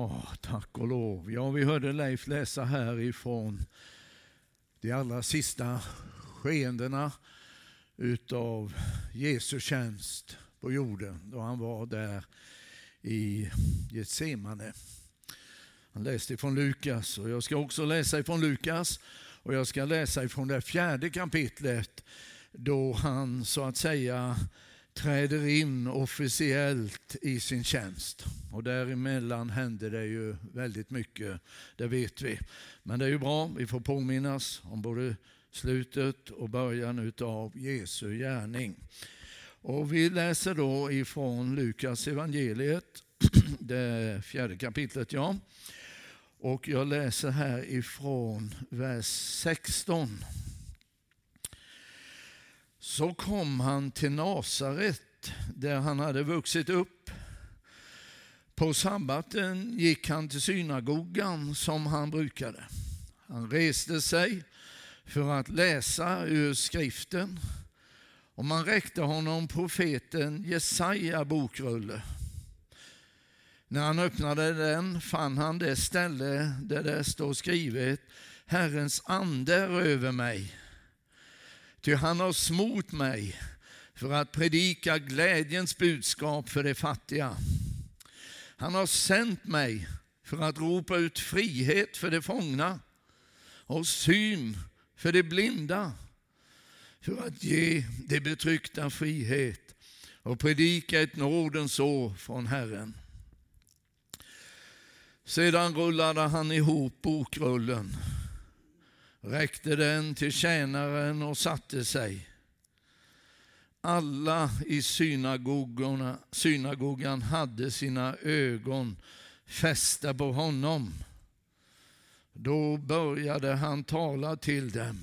Ja, tack och lov. Ja, vi hörde Leif läsa här ifrån de allra sista skeendena utav Jesu tjänst på jorden då han var där i Getsemane. Han läste ifrån Lukas och jag ska också läsa ifrån Lukas och jag ska läsa ifrån det 4:e kapitlet då han så att säga träder in officiellt i sin tjänst. Och däremellan händer det ju väldigt mycket, det vet vi. Men det är ju bra, vi får påminnas om både slutet och början utav Jesu gärning. Och vi läser då ifrån Lukas evangeliet, det 4:e kapitlet, ja. Och jag läser här ifrån vers 16. Så kom han till Nasaret där han hade vuxit upp. På sabbaten gick han till synagogan som han brukade. Han reste sig för att läsa ur skriften och man räckte honom profeten Jesaja bokrulle. När han öppnade den fann han det ställe där det står skrivet: Herrens ande är över mig. Ty han har smort mig för att predika glädjens budskap för de fattiga. Han har sänt mig för att ropa ut frihet för de fångna och syn för de blinda, för att ge de betryckta frihet och predika ett nådens år från Herren. Sedan rullade han ihop bokrullen, räckte den till tjänaren och satte sig. Alla i synagogan hade sina ögon fästa på honom. Då började han tala till dem.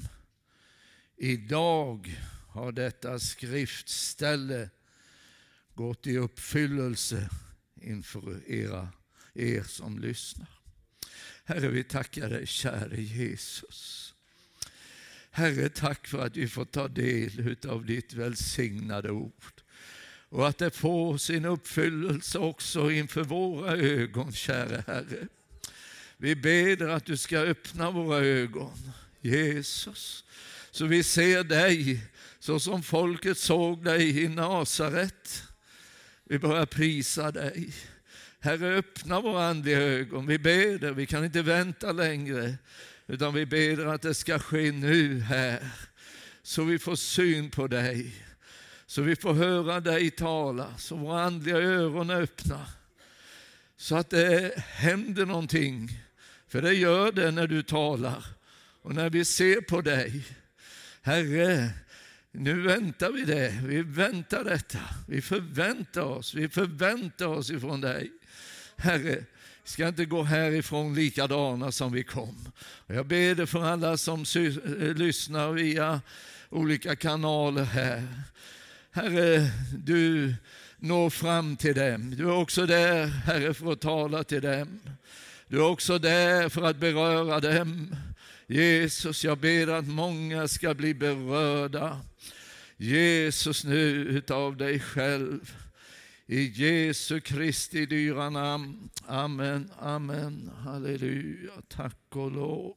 Idag har detta skriftställe gått i uppfyllelse inför er som lyssnar. Herre, vi tackar dig, käre Jesus. Herre, tack för att vi får ta del av ditt välsignade ord. Och att det får sin uppfyllelse också inför våra ögon, käre Herre. Vi ber att du ska öppna våra ögon, Jesus. Så vi ser dig så som folket såg dig i Nasaret. Vi börjar prisa dig. Herre, öppna våra andliga ögon. Vi ber det, vi kan inte vänta längre. Utan vi ber att det ska ske nu här. Så vi får syn på dig. Så vi får höra dig tala. Så våra andliga öron är öppna. Så att det händer någonting. För det gör det när du talar. Och när vi ser på dig. Herre, nu väntar vi det. Vi väntar detta. Vi förväntar oss ifrån dig. Herre, vi ska inte gå härifrån likadana som vi kom. Och jag ber det för alla som lyssnar via olika kanaler här. Herre, du når fram till dem. Du är också där, Herre, för att tala till dem. Du är också där för att beröra dem. Jesus, jag ber att många ska bli berörda. Jesus, nu utav dig själv. I Jesu Kristi dyra namn. Amen, amen, halleluja, tack och lov.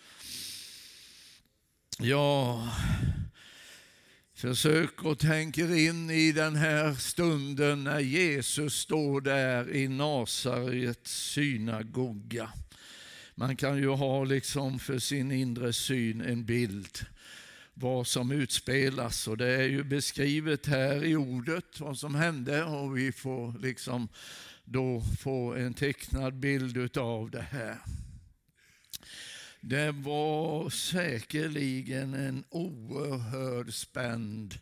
Ja, försök och tänker in i den här stunden när Jesus står där i Nasarets synagoga. Man kan ju ha liksom för sin inre syn en bild vad som utspelas, och det är ju beskrivet här i ordet vad som hände, och vi får liksom då få en tecknad bild utav det här. Det var säkerligen en oerhörd spänd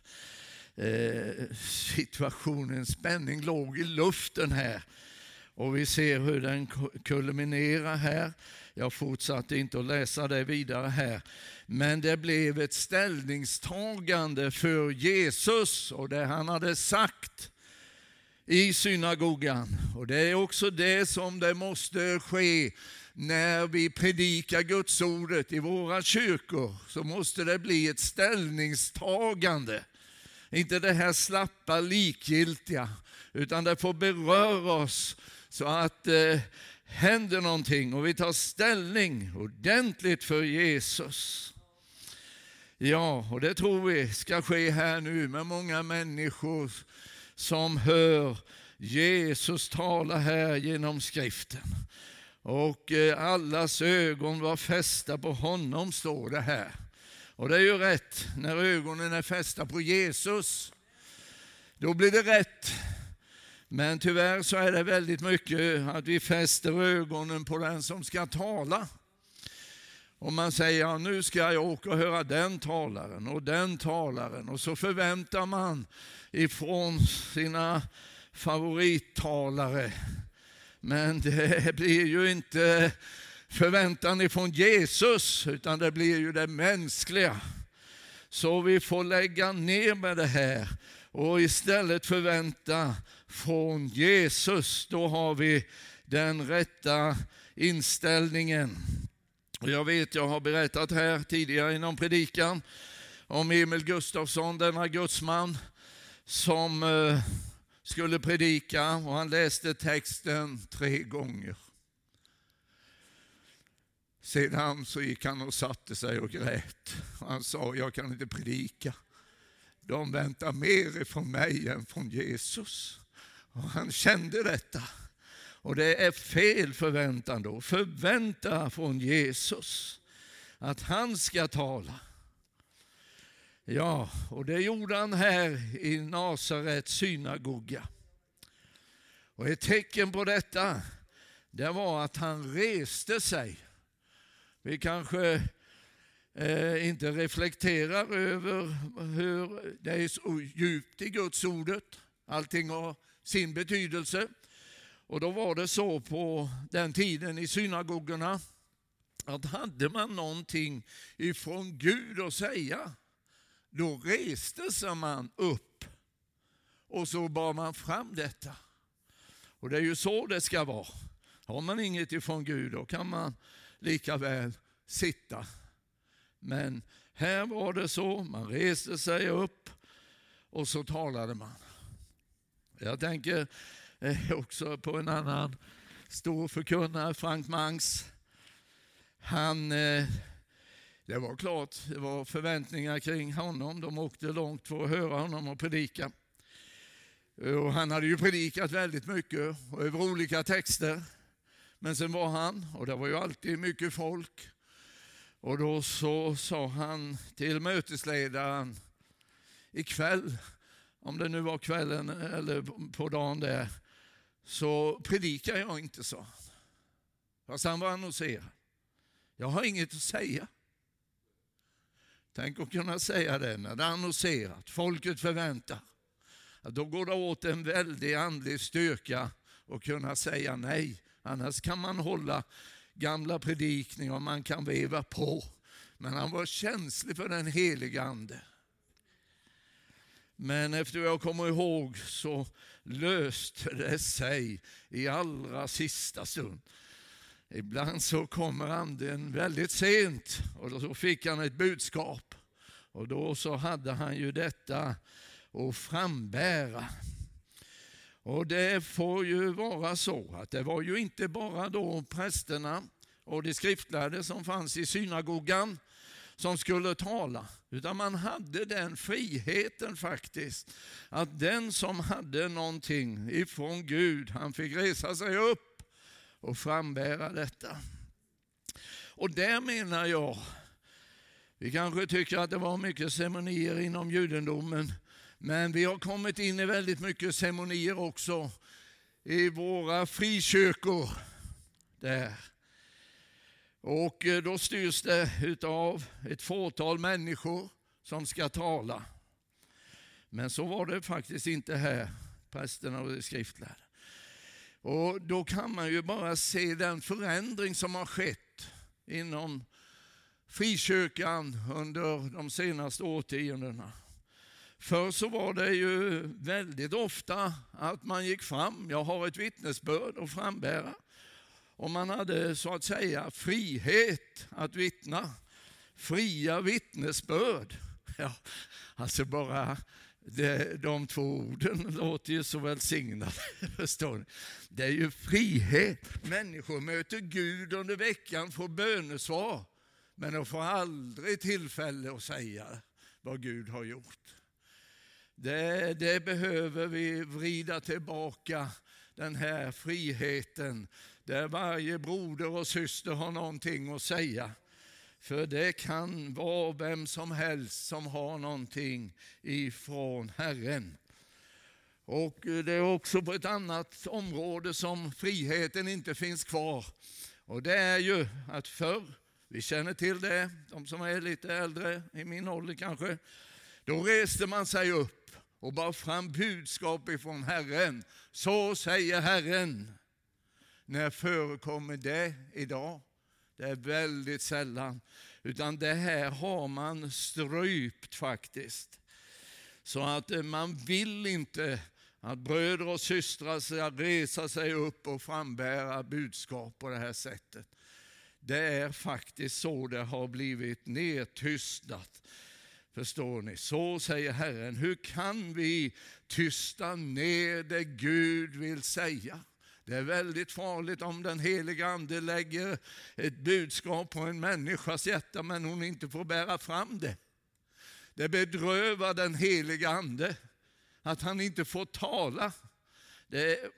situation, en spänning låg i luften här, och vi ser hur den kulminerar här. Jag fortsatte inte att läsa det vidare här. Men det blev ett ställningstagande för Jesus och det han hade sagt i synagogan. Och det är också det som det måste ske när vi predikar Guds ordet i våra kyrkor. Så måste det bli ett ställningstagande. Inte det här slappa likgiltiga, utan det får beröra oss så att händer någonting och vi tar ställning ordentligt för Jesus. Ja, och det tror vi ska ske här nu med många människor som hör Jesus tala här genom skriften. Och allas ögon var fästa på honom, står det här. Och det är ju rätt, när ögonen är fästa på Jesus, då blir det rätt. Men tyvärr så är det väldigt mycket att vi fäster ögonen på den som ska tala. Och man säger, ja, nu ska jag åka och höra den talaren. Och så förväntar man ifrån sina favorittalare. Men det blir ju inte förväntan ifrån Jesus, utan det blir ju det mänskliga. Så vi får lägga ner med det här och istället förvänta från Jesus. Då har vi den rätta inställningen. Jag vet, jag har berättat här tidigare inom predikan om Emil Gustafsson, denna gudsman som skulle predika, och han läste texten 3 gånger. Sedan så gick han och satte sig och grät. Han sa, jag kan inte predika. De väntar mer ifrån mig än från Jesus. Och han kände detta. Och det är fel förväntan då. Förvänta från Jesus att han ska tala. Ja, och det gjorde han här i Nasarets synagoga. Och ett tecken på detta, det var att han reste sig. Vi kanske inte reflekterar över hur det är så djupt i Guds ordet. Allting har sin betydelse. Och då var det så på den tiden i synagogorna att hade man någonting ifrån Gud att säga, då reste sig man upp och så bar man fram detta. Och det är ju så det ska vara. Har man inget ifrån Gud, då kan man lika väl sitta. Men här var det så, man reste sig upp och så talade man. Jag tänker också på en annan stor förkunnare, Frank Mangs. Det var klart, det var förväntningar kring honom. De åkte långt för att höra honom och predika. Och han hade ju predikat väldigt mycket och över olika texter. Men sen var han, och det var ju alltid mycket folk. Och då så sa han till mötesledaren, ikväll, om det nu var kvällen eller på dagen där, så predikar jag inte, sa han. Fast han var annonserad. Jag har inget att säga. Tänk att kunna säga det när det är annonserat. Folket förväntar. Då går det åt en väldig andlig styrka och kunna säga nej. Annars kan man hålla gamla predikningar och man kan veva på. Men han var känslig för den heliga ande. Men efter jag kommer ihåg så löste det sig i allra sista stund. Ibland så kommer anden väldigt sent och då fick han ett budskap. Och då så hade han ju detta att frambära. Och det får ju vara så att det var ju inte bara då prästerna och de skriftlärde som fanns i synagogan som skulle tala, utan man hade den friheten faktiskt att den som hade någonting ifrån Gud, han fick resa sig upp och frambära detta. Och där menar jag, vi kanske tycker att det var mycket ceremonier inom judendomen, men vi har kommit in i väldigt mycket ceremonier också i våra frikyrkor där. Och då styrs det av ett fåtal människor som ska tala. Men så var det faktiskt inte här, prästerna och de skriftlärda. Och då kan man ju bara se den förändring som har skett inom frikyrkan under de senaste årtiondena. Förr så var det ju väldigt ofta att man gick fram, jag har ett vittnesbörd att frambära. Och man hade så att säga frihet att vittna, fria vittnesbörd. Ja, alltså bara De två orden låter ju så välsignade, förstår ni. Det är ju frihet. Människor möter Gud under veckan, får bönesvar, men de får aldrig tillfälle att säga vad Gud har gjort. Det behöver vi vrida tillbaka, den här friheten, där varje broder och syster har någonting att säga. För det kan vara vem som helst som har någonting ifrån Herren. Och det är också på ett annat område som friheten inte finns kvar. Och det är ju att förr, vi känner till det, de som är lite äldre, i min ålder kanske, då reste man sig upp och bar fram budskap ifrån Herren. Så säger Herren. När förekommer det idag? Det är väldigt sällan. Utan det här har man strypt faktiskt. Så att man vill inte att bröder och systrar ska resa sig upp och frambära budskap på det här sättet. Det är faktiskt så det har blivit nedtystat. Förstår ni? Så säger Herren. Hur kan vi tysta ner det Gud vill säga? Det är väldigt farligt om den heliga ande lägger ett budskap på en människas hjärta men hon inte får bära fram det. Det bedrövar den heliga ande att han inte får tala. Det är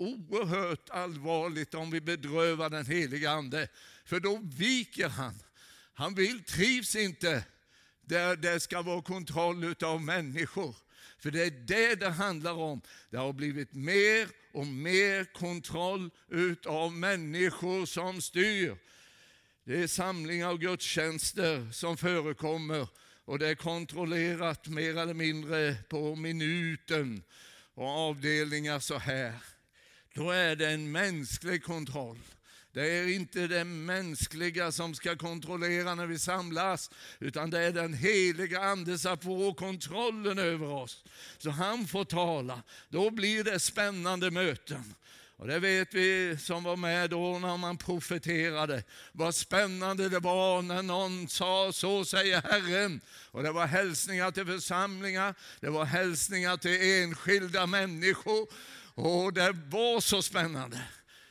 oerhört allvarligt om vi bedrövar den heliga ande, för då viker han. Han trivs inte där det ska vara kontroll av människor. För det är det handlar om. Det har blivit mer och mer kontroll av människor som styr. Det är samlingar och gudstjänster som förekommer och det är kontrollerat mer eller mindre på minuten och avdelningar så här. Då är det en mänsklig kontroll. Det är inte det mänskliga som ska kontrollera när vi samlas, utan det är den heliga ande som får kontrollen över oss. Så han får tala. Då blir det spännande möten. Och det vet vi som var med då när man profeterade. Vad spännande det var när någon sa så säger Herren. Och det var hälsningar till församlingar. Det var hälsningar till enskilda människor. Och det var så spännande.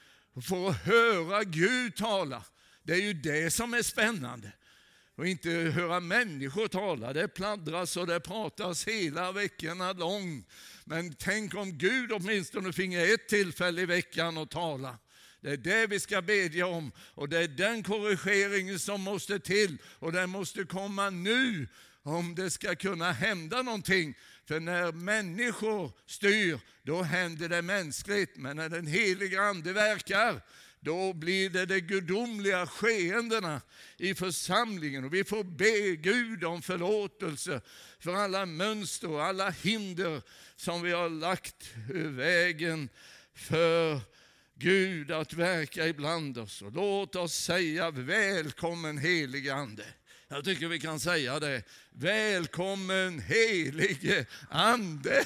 För att höra Gud tala. Det är ju det som är spännande. Och inte höra människor tala. Det pladdras och det pratas hela veckorna lång. Men tänk om Gud åtminstone finge ett tillfälle i veckan att tala. Det är det vi ska bedja om. Och det är den korrigeringen som måste till. Och den måste komma nu om det ska kunna hända någonting. För när människor styr, då händer det mänskligt. Men när den heliga ande verkar, då blir det de gudomliga skeendena i församlingen. Och vi får be Gud om förlåtelse för alla mönster och alla hinder som vi har lagt ur vägen för Gud att verka ibland oss. Och låt oss säga välkommen helige ande. Jag tycker vi kan säga det. Välkommen helige ande.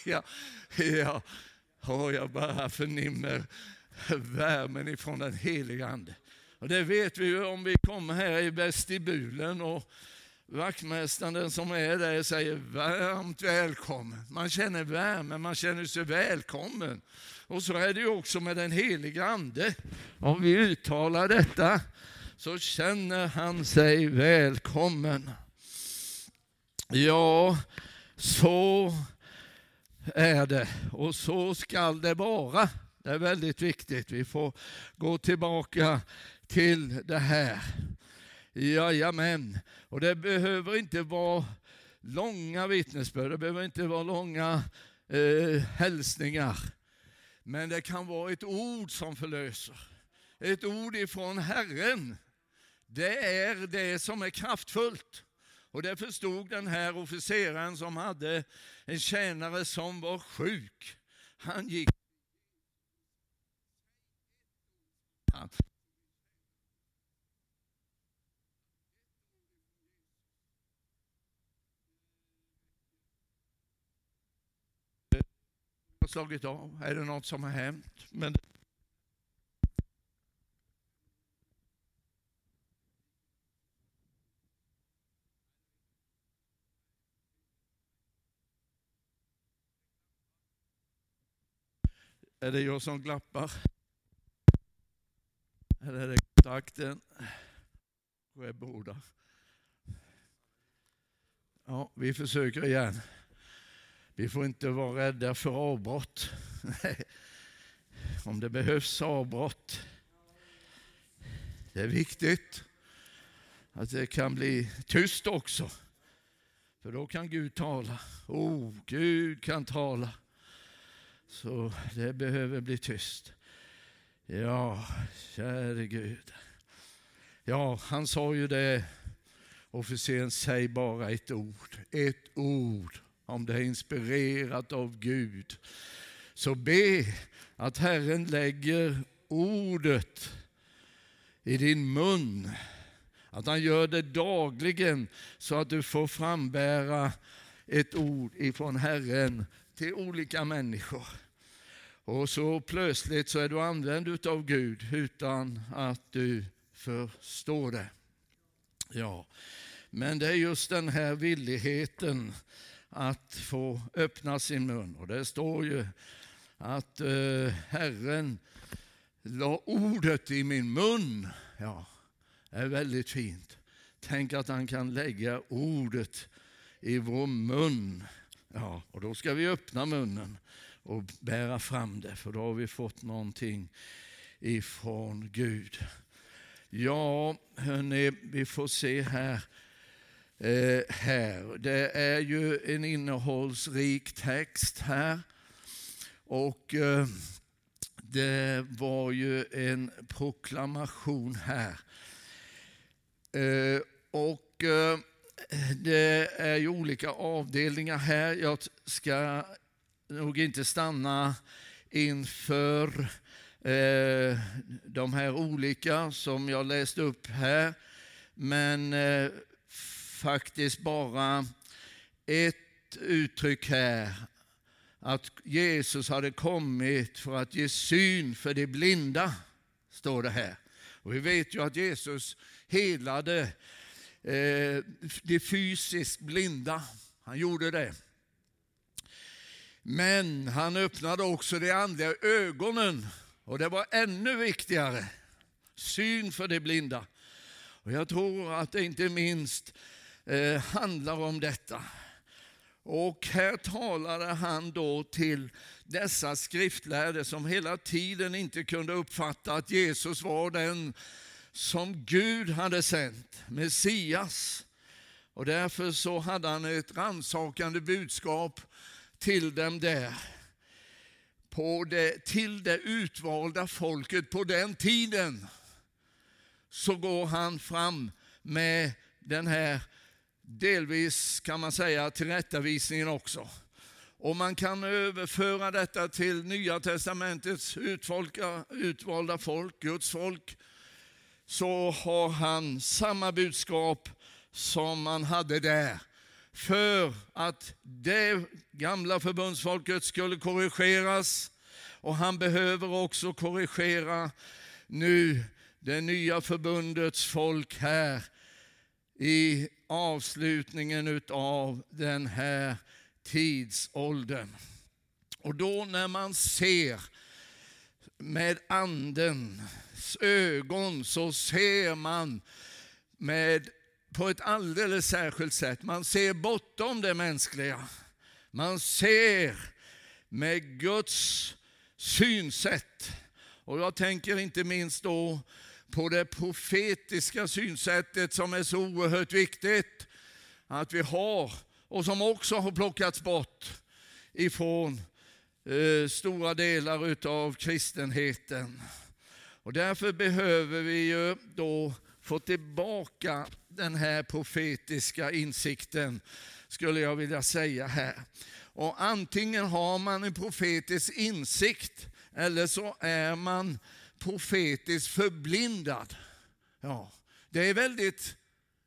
Ja. Och jag bara förnimmer värmen ifrån den heliga ande. Och det vet vi ju om vi kommer här i vestibulen och vaktmästaren den som är där säger varmt välkommen. Man känner värmen, man känner sig välkommen. Och så är det ju också med den heliga ande. Om vi uttalar detta så känner han sig välkommen. Ja, så är det och så ska det vara. Det är väldigt viktigt. Vi får gå tillbaka till det här. Jajamän. Och det behöver inte vara långa vittnesbörd. Det behöver inte vara långa hälsningar. Men det kan vara ett ord som förlöser. Ett ord ifrån Herren. Det är det som är kraftfullt. Och det förstod den här officeraren som hade en tjänare som var sjuk. Han gick. Slagit av. Är det något som har hänt? Men Är det jag som glappar? Eller är det kontakten? Ja, vi försöker igen. Vi får inte vara rädda för avbrott. Om det behövs avbrott. Det är viktigt att det kan bli tyst också. För då kan Gud tala. Gud kan tala. Så det behöver bli tyst. Ja, käre Gud. Ja, han sa ju det. Officeren, säg bara ett ord. Ett ord. Om det är inspirerat av Gud. Så be att Herren lägger ordet i din mun. Att han gör det dagligen så att du får frambära ett ord ifrån Herren till olika människor. Och så plötsligt så är du använd av Gud utan att du förstår det. Ja, men det är just den här villigheten att få öppna sin mun. Och det står ju att Herren la ordet i min mun. Ja, det är väldigt fint. Tänk att han kan lägga ordet i vår mun. Ja, och då ska vi öppna munnen och bära fram det. För då har vi fått någonting ifrån Gud. Ja, hörni, vi får se här. Det är ju en innehållsrik text här. Och det var ju en proklamation här. Och det är ju olika avdelningar här. Jag ska nog inte stanna inför de här olika som jag läste upp här. Men faktiskt bara ett uttryck här. Att Jesus hade kommit för att ge syn för de blinda, står det här. Och vi vet ju att Jesus helade de fysiskt blinda. Han gjorde det. Men han öppnade också de andliga ögonen. Och det var ännu viktigare. Syn för de blinda. Och jag tror att det inte minst handlar om detta. Och här talade han då till dessa skriftlärde som hela tiden inte kunde uppfatta att Jesus var den som Gud hade sänt, Messias. Och därför så hade han ett rannsakande budskap till dem där. Till det utvalda folket på den tiden så går han fram med den här delvis kan man säga tillrättavisningen också. Och man kan överföra detta till Nya testamentets utvalda folk, Guds folk. Så har han samma budskap som man hade där. För att det gamla förbundsfolket skulle korrigeras. Och han behöver också korrigera nu det nya förbundets folk här i avslutningen av den här tidsåldern. Och då när man ser med andens ögon så ser man på ett alldeles särskilt sätt. Man ser bortom det mänskliga. Man ser med Guds synsätt. Och jag tänker inte minst då på det profetiska synsättet som är så oerhört viktigt att vi har och som också har plockats bort ifrån stora delar av kristenheten. Och därför behöver vi ju då få tillbaka den här profetiska insikten, skulle jag vilja säga här. Och antingen har man en profetisk insikt eller så är man profetiskt förblindad. Ja, det är väldigt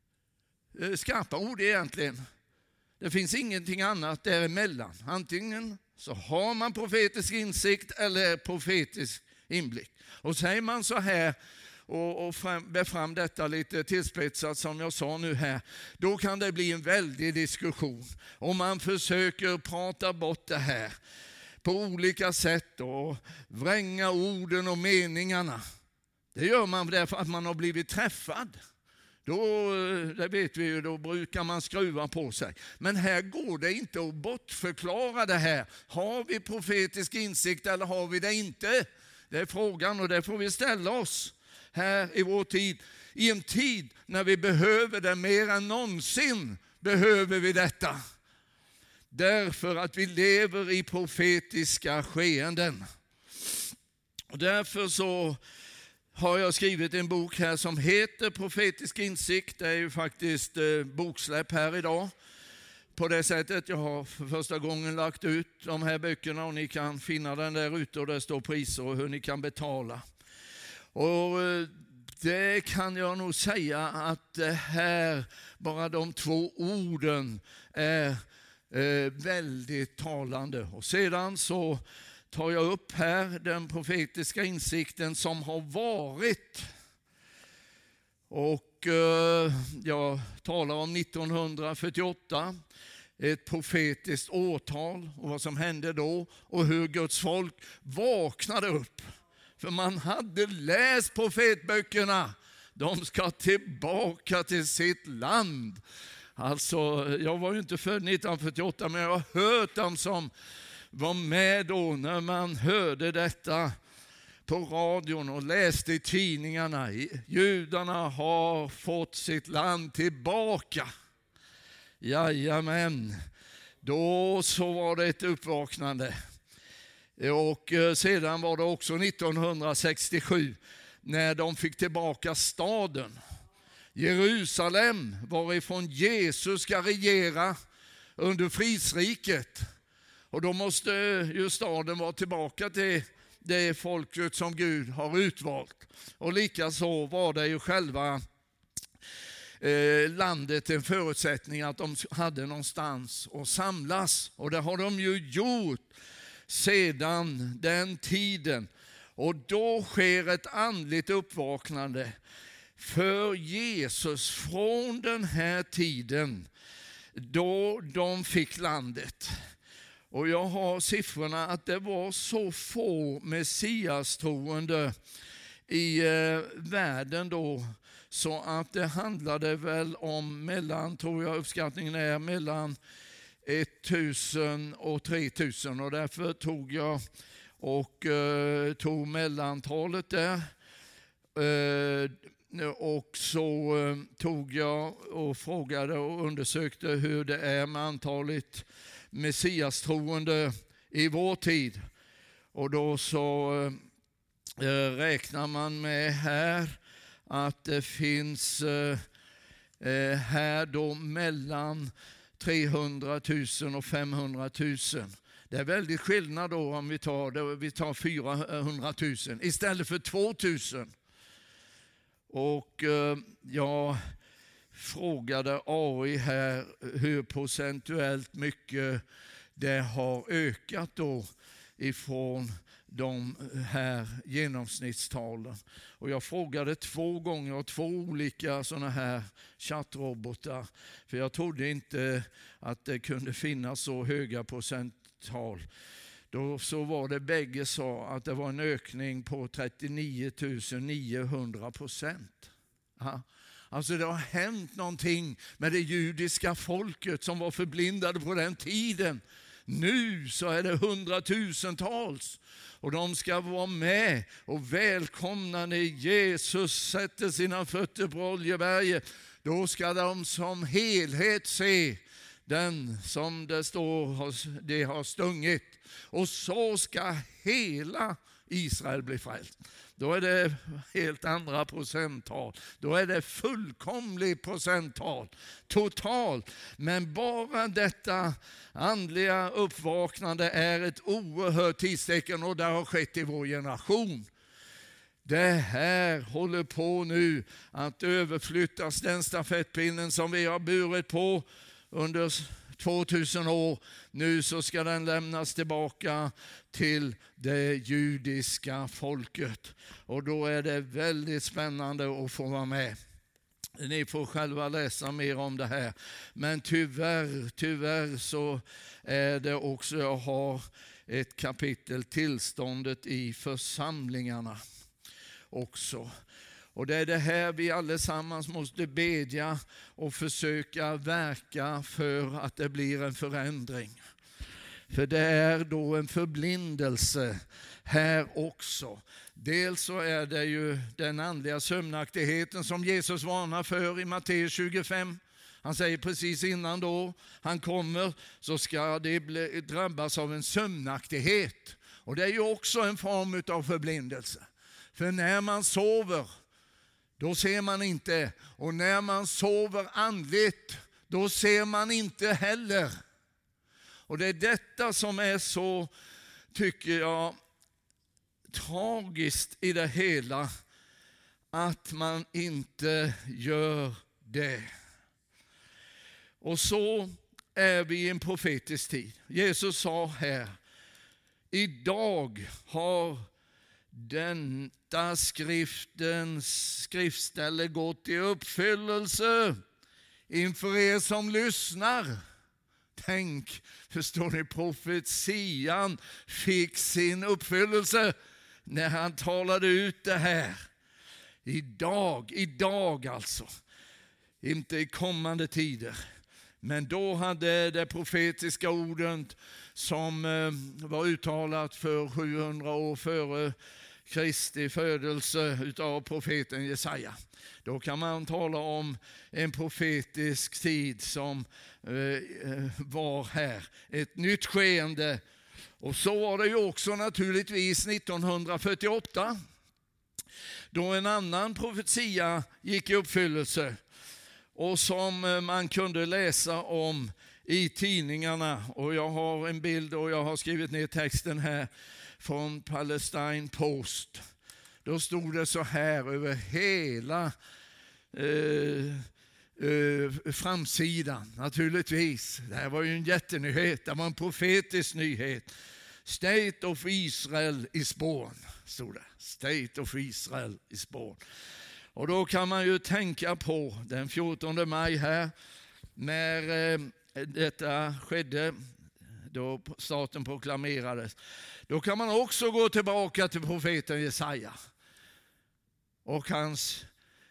skarpa ord egentligen. Det finns ingenting annat däremellan. Antingen så har man profetisk insikt eller profetisk inblick. Och säger man så här och bär fram detta lite tillspetsat som jag sa nu här, då kan det bli en väldig diskussion. Och man försöker prata bort det här på olika sätt och vränga orden och meningarna. Det gör man därför att man har blivit träffad. Då, det vet vi ju, då brukar man skruva på sig. Men här går det inte att bortförklara det här. Har vi profetisk insikt eller har vi det inte? Det är frågan, och det får vi ställa oss här i vår tid. I en tid när vi behöver det mer än någonsin behöver vi detta. Därför att vi lever i profetiska skeenden. Och därför så har jag skrivit en bok här som heter Profetisk insikt. Det är ju faktiskt boksläpp här idag. På det sättet, jag har för första gången lagt ut de här böckerna och ni kan finna den där ute och där står priser och hur ni kan betala. Och det kan jag nog säga att det här, bara de 2 orden är väldigt talande. Och sedan så tar jag upp här den profetiska insikten som har varit. Och jag talar om 1948, ett profetiskt årtal och vad som hände då och hur Guds folk vaknade upp. För man hade läst profetböckerna. De ska tillbaka till sitt land. Alltså, jag var ju inte född 1948, men jag har hört dem som var med då när man hörde detta på radion och läste i tidningarna. Judarna har fått sitt land tillbaka. Jajamän, då så var det ett uppvaknande. Och sedan var det också 1967 när de fick tillbaka staden. Jerusalem, varifrån Jesus ska regera under fridsriket. Och då måste ju staden vara tillbaka till det folket som Gud har utvalt. Och likaså var det ju själva landet en förutsättning att de hade någonstans att samlas. Och det har de ju gjort sedan den tiden. Och då sker ett andligt uppvaknande för Jesus från den här tiden då de fick landet. Och jag har siffrorna att det var så få messiastroende i världen då, så att det handlade väl om mellan, tror jag uppskattningen är, mellan 1000 och 3000. Och därför tog jag tog mellantalet där. Och så tog jag och frågade och undersökte hur det är med antalet messiastroende i vår tid. Och då så räknar man med här att det finns här då mellan 300 000 och 500 000. Det är väldigt skillnad då om vi tar 400 000 istället för 2 000. Och jag frågade AI här hur procentuellt mycket det har ökat då ifrån de här genomsnittstalen. Och jag frågade 2 gånger och 2 olika sådana här chattrobotar. För jag trodde inte att det kunde finnas så höga procenttal. Då så var det, bägge sa att det var en ökning på 39 900%. Alltså det har hänt någonting med det judiska folket som var förblindade på den tiden. Nu så är det 100 000-tals. Och de ska vara med och välkomna när Jesus sätter sina fötter på Oljeberget. Då ska de som helhet se den som det står det har stungit. Och så ska hela Israel bli frälst. Då är det helt andra procenttal. Då är det fullkomligt procenttal. Totalt. Men bara detta andliga uppvaknande är ett oerhört tidstecken, och det har skett i vår generation. Det här håller på nu att överflyttas, den stafettpinnen som vi har burit på under 2000 år. Nu så ska den lämnas tillbaka till det judiska folket. Och då är det väldigt spännande att få vara med. Ni får själva läsa mer om det här. Men tyvärr så är det också, jag har ett kapitel, tillståndet i församlingarna också. Och det är det här vi allesammans måste bedja och försöka verka för att det blir en förändring. För det är då en förblindelse här också. Dels så är det ju den andliga sömnaktigheten som Jesus varnar för i Matteus 25. Han säger precis innan då han kommer så ska det drabbas av en sömnaktighet. Och det är ju också en form av förblindelse. För när man sover, då ser man inte. Och när man sover andligt, då ser man inte heller. Och det är detta som är så, tycker jag, tragiskt i det hela. Att man inte gör det. Och så är vi i en profetisk tid. Jesus sa här, idag har detta skriftställe gått i uppfyllelse inför er som lyssnar. Tänk, förstår ni, profetian fick sin uppfyllelse när han talade ut det här. Idag alltså. Inte i kommande tider. Men då hade det profetiska orden som var uttalat för 700 år före Kristi födelse utav profeten Jesaja. Då kan man tala om en profetisk tid som var här. Ett nytt skeende. Och så var det ju också naturligtvis 1948. Då en annan profetia gick i uppfyllelse. Och som man kunde läsa om i tidningarna. Och jag har en bild och jag har skrivit ner texten här från Palestine Post. Då stod det så här över hela framsidan. Naturligtvis. Det här var ju en jättenyhet. Det var en profetisk nyhet. State of Israel is born, stod det. State of Israel is born. Och då kan man ju tänka på den 14 maj här, när detta skedde, då staten proklamerades. Då kan man också gå tillbaka till profeten Jesaja och hans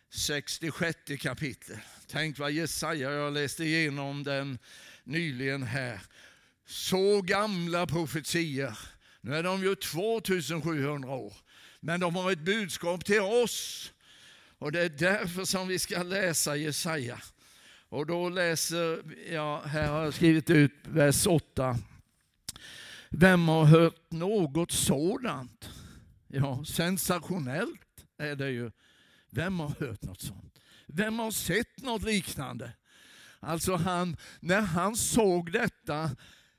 66 kapitel. Tänk vad Jesaja, jag läste igenom den nyligen här. Så gamla profetier. Nu är de ju 2700 år. Men de har ett budskap till oss. Och det är därför som vi ska läsa Jesaja. Och då läser jag, här har jag skrivit ut vers 8. Vem har hört något sådant? Ja, sensationellt är det ju. Vem har hört något sånt? Vem har sett något liknande? Alltså när han såg detta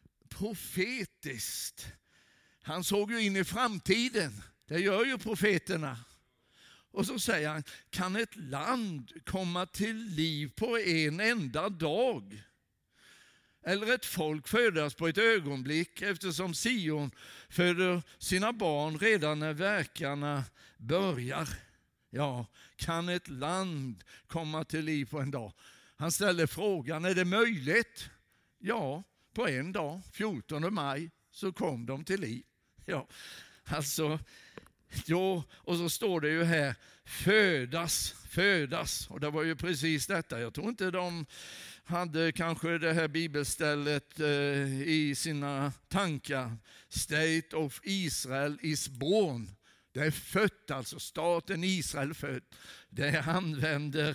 profetiskt. Han såg ju in i framtiden. Det gör ju profeterna. Och så säger han, kan ett land komma till liv på en enda dag? Eller ett folk födas på ett ögonblick, eftersom Sion föder sina barn redan när verkarna börjar. Ja, kan ett land komma till liv på en dag? Han ställer frågan, är det möjligt? Ja, på en dag, 14 maj, så kom de till liv. Ja, alltså, ja, och så står det ju här, födas. Och det var ju precis detta. Jag tror inte de hade kanske det här bibelstället i sina tankar. State of Israel is born. Det är fött, alltså staten Israel född. Det använder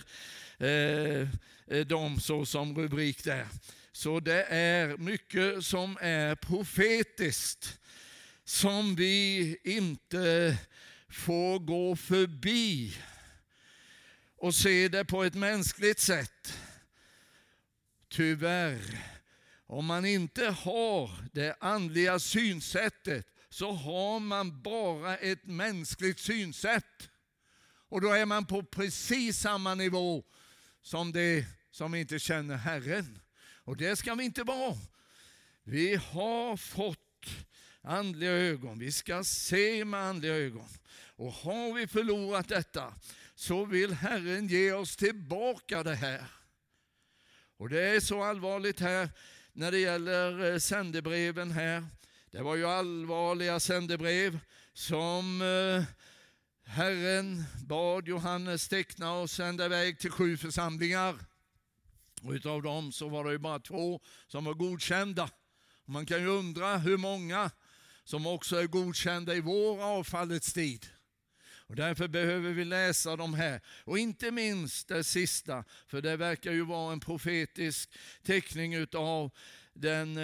de så som rubrik där. Så det är mycket som är profetiskt som vi inte får gå förbi och se det på ett mänskligt sätt. Tyvärr, om man inte har det andliga synsättet så har man bara ett mänskligt synsätt. Och då är man på precis samma nivå som det som inte känner Herren. Och det ska vi inte vara. Vi har fått andliga ögon. Vi ska se med andliga ögon. Och har vi förlorat detta så vill Herren ge oss tillbaka det här. Och det är så allvarligt här när det gäller sändebreven här. Det var ju allvarliga sändebrev som Herren bad Johannes teckna och sända iväg till 7 församlingar. Och utav dem så var det ju bara 2 som var godkända. Man kan ju undra hur många som också är godkända i vår avfallets tid. Och därför behöver vi läsa de här. Och inte minst det sista, för det verkar ju vara en profetisk teckning utav den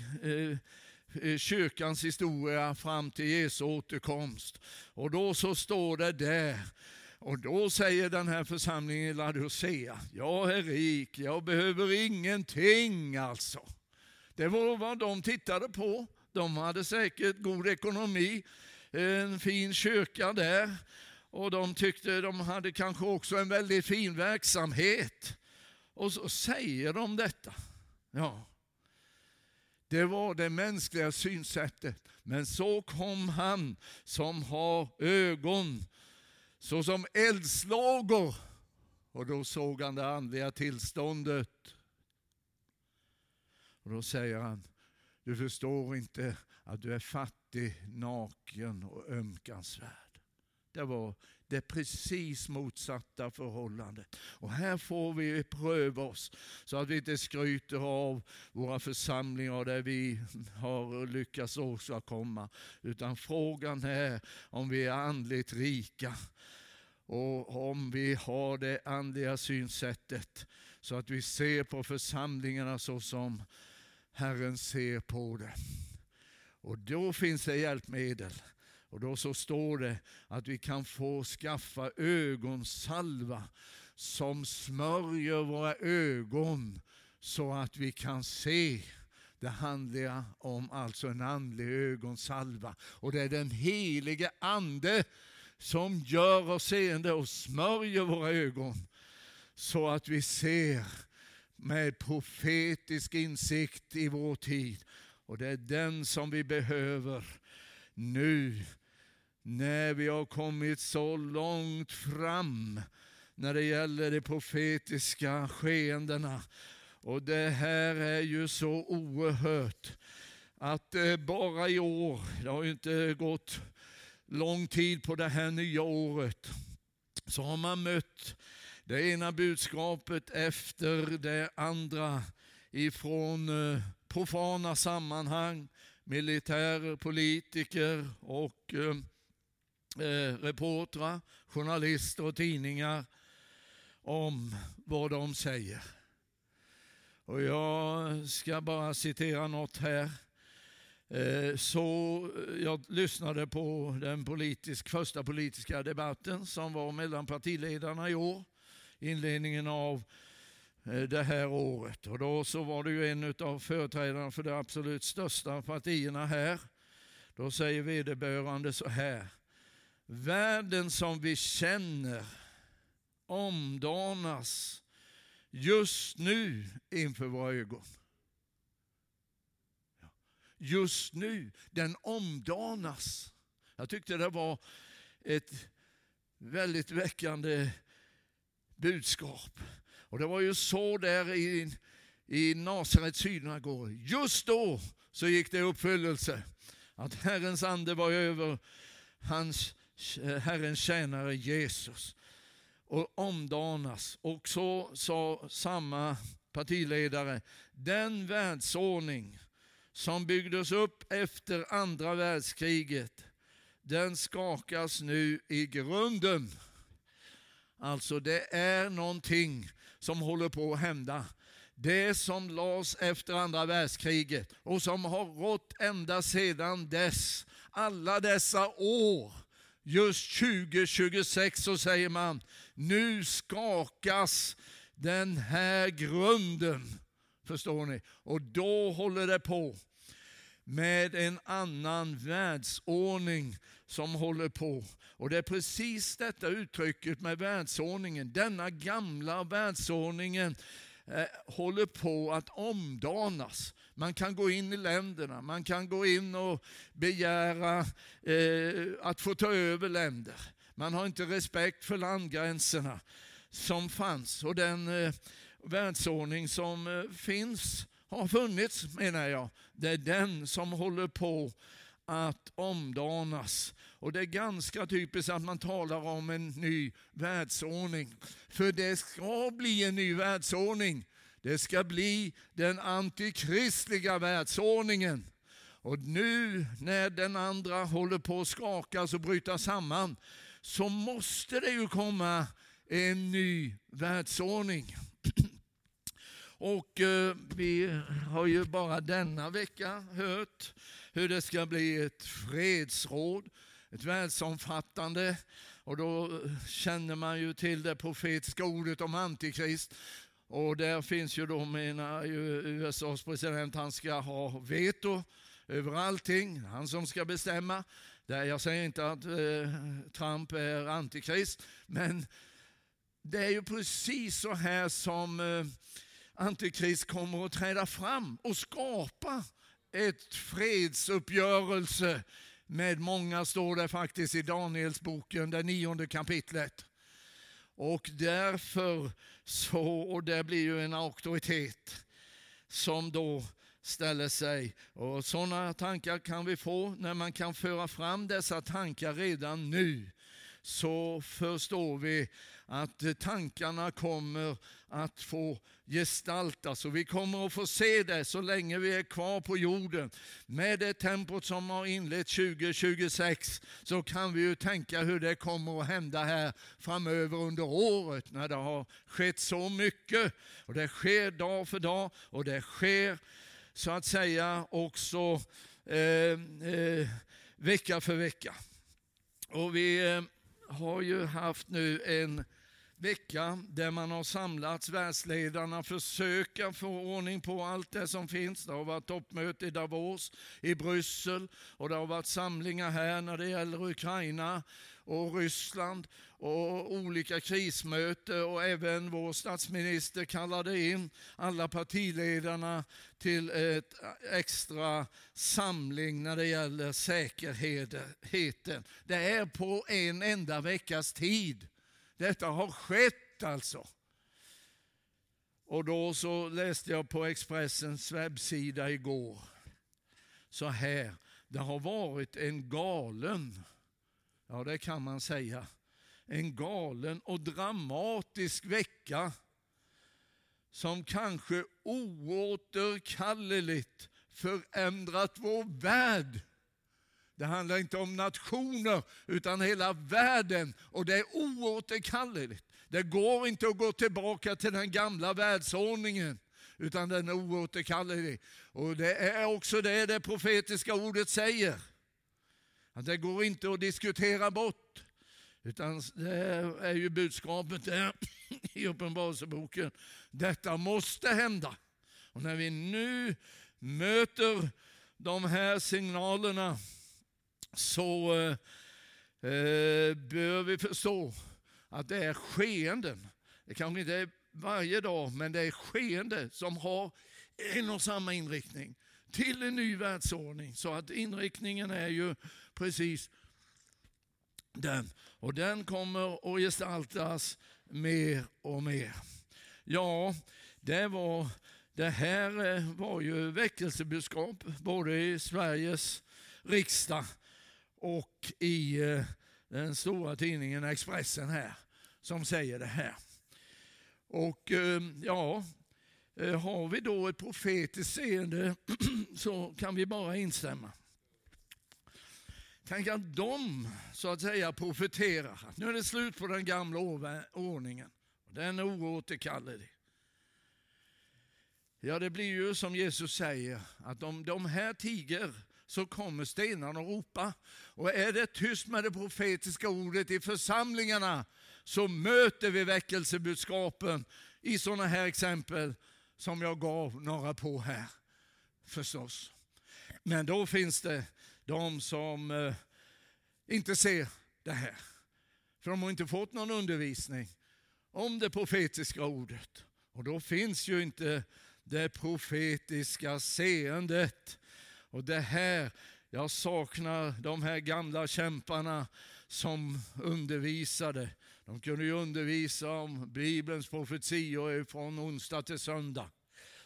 kyrkans historia fram till Jesu återkomst. Och då så står det där. Och då säger den här församlingen i Laodicea: jag är rik, jag behöver ingenting alltså. Det var vad de tittade på. De hade säkert god ekonomi, en fin kyrka där. Och de tyckte de hade kanske också en väldigt fin verksamhet. Och så säger de detta. Ja, det var det mänskliga synsättet. Men så kom han som har ögon så som eldslågor. Och då såg han det andliga tillståndet. Och då säger han: du förstår inte att du är fattig, naken och ömkansvärd. Det var det precis motsatta förhållandet. Och här får vi pröva oss så att vi inte skryter av våra församlingar där vi har lyckats åstadkomma. Utan frågan är om vi är andligt rika och om vi har det andliga synsättet så att vi ser på församlingarna så som Herren ser på det. Och då finns det hjälpmedel. Och då så står det att vi kan få skaffa ögonsalva som smörjer våra ögon så att vi kan se. Det handlar om alltså en andlig ögonsalva. Och det är den helige ande som gör oss seende och smörjer våra ögon så att vi ser med profetisk insikt i vår tid. Och det är den som vi behöver nu när vi har kommit så långt fram när det gäller de profetiska skeendena. Och det här är ju så oerhört att bara i år, det har ju inte gått lång tid på det här nya året, så har man mött det ena budskapet efter det andra ifrån profana sammanhang, militärer, politiker och reportrar, journalister och tidningar om vad de säger. Och jag ska bara citera något här. Så jag lyssnade på den första politiska debatten som var mellan partiledarna i år, inledningen av det här året. Och då så var det ju en av företrädarna för de absolut största partierna här. Då säger vederbörande så här: världen som vi känner omdanas just nu inför våra ögon. Just nu, den omdanas. Jag tyckte det var ett väldigt väckande budskap. Och det var ju så där i Nasarets synagoga. Just då så gick det i uppfyllelse att Herrens ande var över Herrens tjänare Jesus och omdanas. Och så sa samma partiledare: den världsordning som byggdes upp efter andra världskriget, den skakas nu i grunden. Alltså det är någonting som håller på att hända. Det som lades efter andra världskriget och som har rått ända sedan dess, alla dessa år, just 2026 så säger man, nu skakas den här grunden. Förstår ni? Och då håller det på med en annan världsordning som håller på. Och det är precis detta uttrycket med världsordningen. Denna gamla världsordningen håller på att omdanas. Man kan gå in i länderna, man kan gå in och begära att få ta över länder. Man har inte respekt för landgränserna som fanns, och den världsordning som finns har funnits, menar jag. Det är den som håller på att omdanas. Och det är ganska typiskt att man talar om en ny världsordning. För det ska bli en ny världsordning. Det ska bli den antikristliga världsordningen. Och nu när den andra håller på att skakas och bryta samman, så måste det ju komma en ny världsordning. Och vi har ju bara denna vecka hört hur det ska bli ett fredsråd, ett världsomfattande. Och då känner man ju till det profetiska ordet om antikrist. Och där finns ju då, menar ju USAs president, han ska ha veto över allting. Han som ska bestämma. Jag säger inte att Trump är antikrist, men det är ju precis så här som antikrist kommer att träda fram och skapa ett fredsuppgörelse med många, står det faktiskt i Danielsboken, det 9:e kapitlet. Och därför så, och det blir ju en auktoritet som då ställer sig. Och sådana tankar kan vi få när man kan föra fram dessa tankar redan nu. Så förstår vi att tankarna kommer att få gestaltas, och vi kommer att få se det så länge vi är kvar på jorden. Med det tempot som har inlett 2026 så kan vi ju tänka hur det kommer att hända här framöver under året, när det har skett så mycket. Och det sker dag för dag, och det sker så att säga också vecka för vecka. Och vi har ju haft nu en vecka där man har samlats, världsledarna försöka få ordning på allt det som finns. Det har varit toppmöte i Davos, i Bryssel, och det har varit samlingar här när det gäller Ukraina och Ryssland och olika krismöten, och även vår statsminister kallade in alla partiledarna till ett extra samling när det gäller säkerheten. Det är på en enda veckas tid. Detta har skett alltså. Och då så läste jag på Expressens webbsida igår så här: det har varit en galen, ja det kan man säga, en galen och dramatisk vecka som kanske oåterkalleligt förändrat vår värld. Det handlar inte om nationer utan hela världen, och det är oåterkalleligt. Det går inte att gå tillbaka till den gamla världsordningen, utan den är oåterkallelig. Och det är också det profetiska ordet säger. Att det går inte att diskutera bort, utan det är ju budskapet där i Uppenbarelseboken. Detta måste hända. Och när vi nu möter de här signalerna så bör vi förstå att det är skeenden. Det kanske inte är varje dag, men det är skeende som har en och samma inriktning till en ny världsordning. Så att inriktningen är ju precis den. Och den kommer att gestaltas mer och mer. Ja, det här var ju väckelsebudskap både i Sveriges riksdag och i den stora tidningen Expressen här som säger det här. Och ja, har vi då ett profetiskt seende så kan vi bara instämma. Tänk att de så att säga profeterar. Nu är det slut på den gamla ordningen. Den är oåterkallelig. Ja, det blir ju som Jesus säger, att om de här tiger så kommer stenarna att ropa. Och är det tyst med det profetiska ordet i församlingarna så möter vi väckelsebudskapen i sådana här exempel som jag gav några på här förstås. Men då finns det de som inte ser det här. För de har inte fått någon undervisning om det profetiska ordet. Och då finns ju inte det profetiska seendet. Och det här, jag saknar de här gamla kämparna som undervisade. De kunde ju undervisa om Bibelns profetior från onsdag till söndag.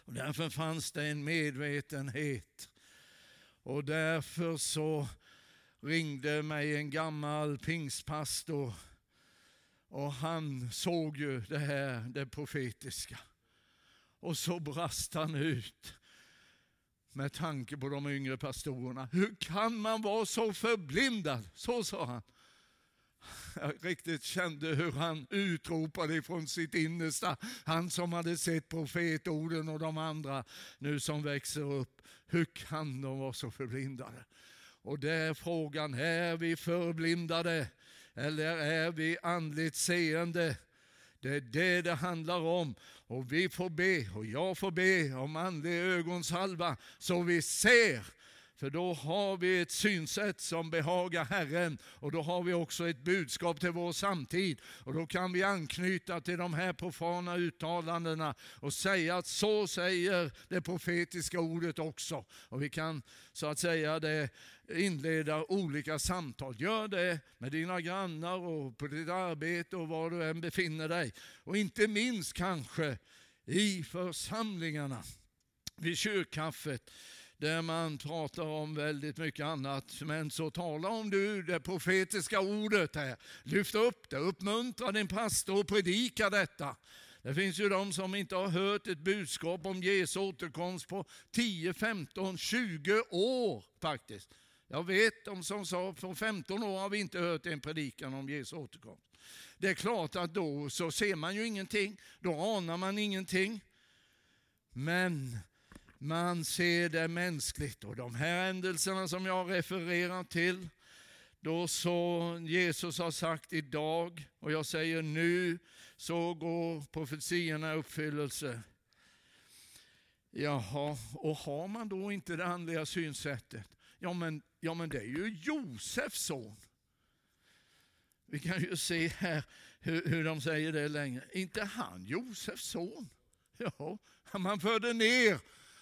Och därför fanns det en medvetenhet. Och därför så ringde mig en gammal pingstpastor. Och han såg ju det profetiska. Och så brast han ut med tanke på de yngre pastorerna. Hur kan man vara så förblindad? Så sa han. Jag riktigt kände hur han utropade från sitt innersta. Han som hade sett profetorden och de andra nu som växer upp. Hur kan de vara så förblindade? Och det är frågan, är vi förblindade eller är vi andligt seende? Det är det handlar om. Och vi får be, och jag får be om andlig ögonsalva så vi ser. För då har vi ett synsätt som behagar Herren. Och då har vi också ett budskap till vår samtid. Och då kan vi anknyta till de här profana uttalandena och säga att så säger det profetiska ordet också. Och vi kan så att säga det inleda olika samtal. Gör det med dina grannar och på ditt arbete och var du än befinner dig. Och inte minst kanske i församlingarna vid kyrkkaffet. Där man pratar om väldigt mycket annat. Men så tala om du det profetiska ordet här. Lyft upp det, uppmuntra din pastor och predika detta. Det finns ju de som inte har hört ett budskap om Jesu återkomst på 10, 15, 20 år faktiskt. Jag vet de som sa för 15 år har vi inte hört en predikan om Jesu återkomst. Det är klart att då så ser man ju ingenting. Då anar man ingenting. Men man ser det mänskligt. Och de här händelserna som jag refererar till. Då så Jesus har sagt idag. Och jag säger nu så går profetierna i uppfyllelse. Jaha, och har man då inte det andliga synsättet? Ja men det är ju Josefs son. Vi kan ju se här hur de säger det längre. Inte han Josefs son? Ja, man förde ner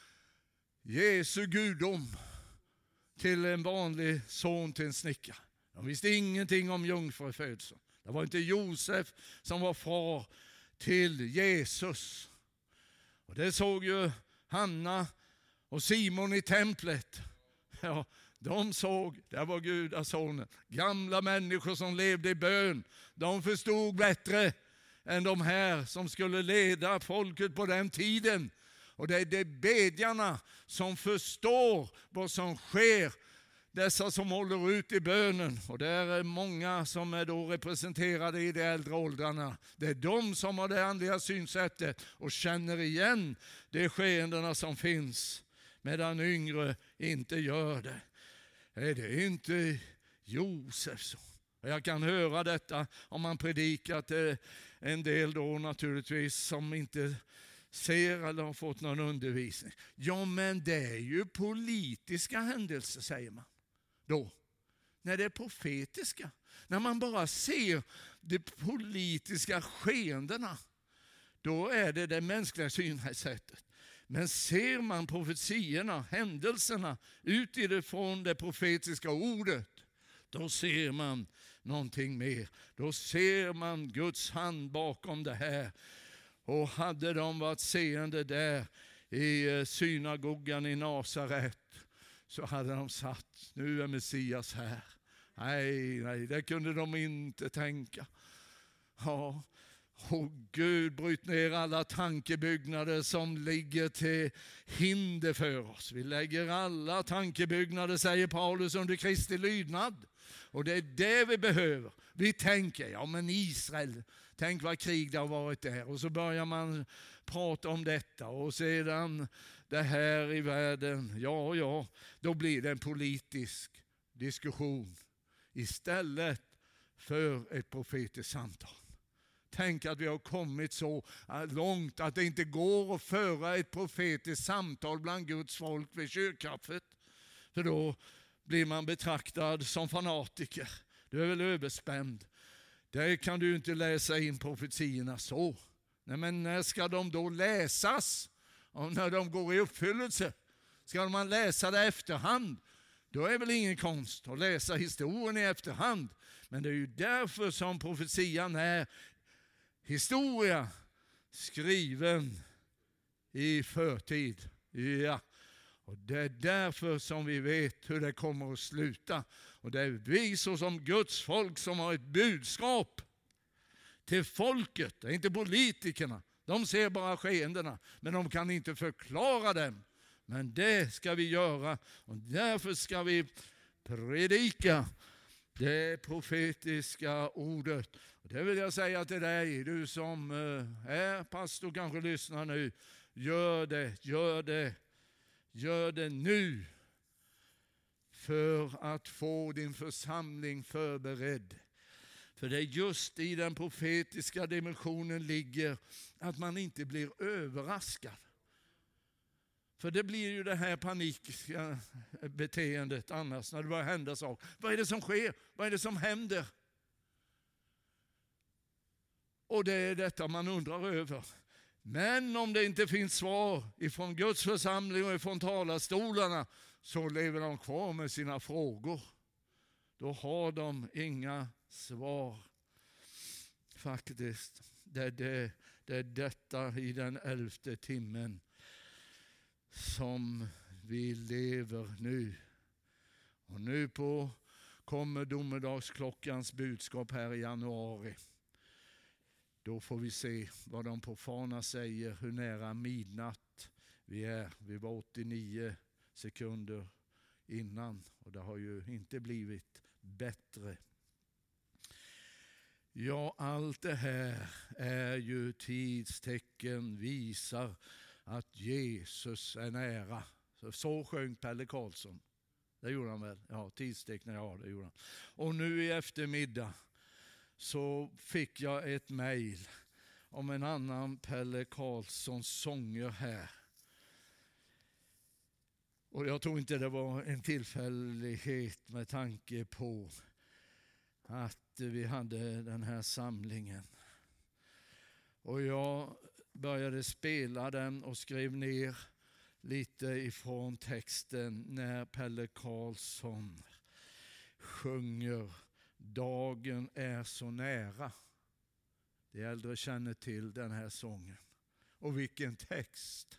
Jesu gudom till en vanlig son till en snickare. De visste ingenting om jungfrufödseln. Det var inte Josef som var far till Jesus. Och det såg ju Hanna och Simon i templet. Ja, de såg, det var gudasonen. Gamla människor som levde i bön. De förstod bättre än de här som skulle leda folket på den tiden. Och det är de bedjarna som förstår vad som sker. Dessa som håller ut i bönen. Och det är många som är då representerade i de äldre åldrarna. Det är de som har det andliga synsättet och känner igen de skeendena som finns. Medan yngre inte gör det. Är det inte Josefs? Jag kan höra detta om man predikat en del då naturligtvis som inte ser eller har fått någon undervisning. Ja men det är ju politiska händelser säger man. Då, när det är profetiska. När man bara ser de politiska skeendena. Då är det mänskliga synsättet. Men ser man profetierna, händelserna utifrån det profetiska ordet. Då ser man någonting mer. Då ser man Guds hand bakom det här. Och hade de varit seende där i synagogan i Nasaret så hade de sagt, nu är Messias här. Nej, det kunde de inte tänka. Ja, och Gud bryt ner alla tankebyggnader som ligger till hinder för oss. Vi lägger alla tankebyggnader, säger Paulus, under Kristi lydnad. Och det är det vi behöver. Vi tänker, ja men Israel, tänk vad krig det har varit där. Och så börjar man prata om detta. Och sedan det här i världen, ja, då blir det en politisk diskussion. Istället för ett profetiskt samtal. Tänk att vi har kommit så långt att det inte går att föra ett profetiskt samtal bland Guds folk vid kyrkkaffet. För då blir man betraktad som fanatiker. Du är väl överspänd. Där kan du inte läsa in profetierna så. Nej, men när ska de då läsas? Och när de går i uppfyllelse? Ska man läsa det efterhand? Då är väl ingen konst att läsa historien i efterhand. Men det är ju därför som profetian är historia skriven i förtid. Ja. Och det är därför som vi vet hur det kommer att sluta. Och det är vi som Guds folk som har ett budskap till folket. Det är inte politikerna. De ser bara skeendena, men de kan inte förklara dem. Men det ska vi göra, och därför ska vi predika det profetiska ordet. Och det vill jag säga till dig, du som är pastor, kanske lyssnar nu. Gör det nu för att få din församling förberedd. För det är just i den profetiska dimensionen ligger att man inte blir överraskad. För det blir ju det här panikiska beteendet annars när det börjar hända saker. Vad är det som sker? Vad är det som händer? Och det är detta man undrar över. Men om det inte finns svar ifrån Guds församling och ifrån talarstolarna, så lever de kvar med sina frågor. Då har de inga svar. Faktiskt. Det är detta i den 11:e timmen som vi lever nu. Och nu kommer domedagsklockans budskap här i januari. Då får vi se vad de profana säger, hur nära midnatt vi är. Vi var 89 sekunder innan, och det har ju inte blivit bättre. Ja, allt det här är ju tidstecken, visar att Jesus är nära. Så sjöng Pelle Karlsson. Det gjorde han väl? Ja, tidstecken, ja, det gjorde han. Och nu i eftermiddag så fick jag ett mejl om en annan Pelle Karlssons sånger här. Och jag tror inte det var en tillfällighet med tanke på att vi hade den här samlingen. Och jag började spela den och skrev ner lite ifrån texten när Pelle Karlsson sjunger Dagen är så nära. De äldre känner till den här sången. Och vilken text!